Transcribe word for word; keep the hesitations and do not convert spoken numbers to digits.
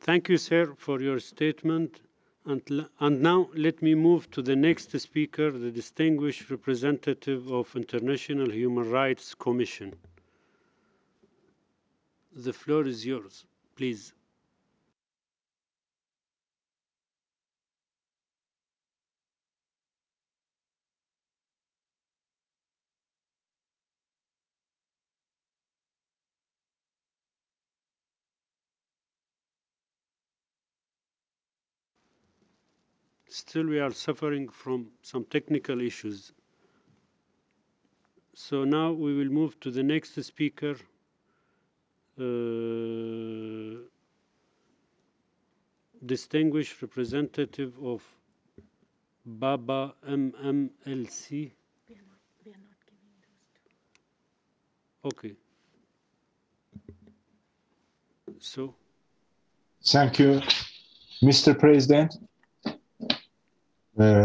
thank you, sir, for your statement. And, and now let me move to the next speaker, the distinguished representative of International Human Rights Commission. The floor is yours, please. Still, we are suffering from some technical issues. So now we will move to the next speaker, uh, distinguished representative of Baba M M L C. We are not, we are not giving those to. Okay. So. Thank you, Mister President. Uh,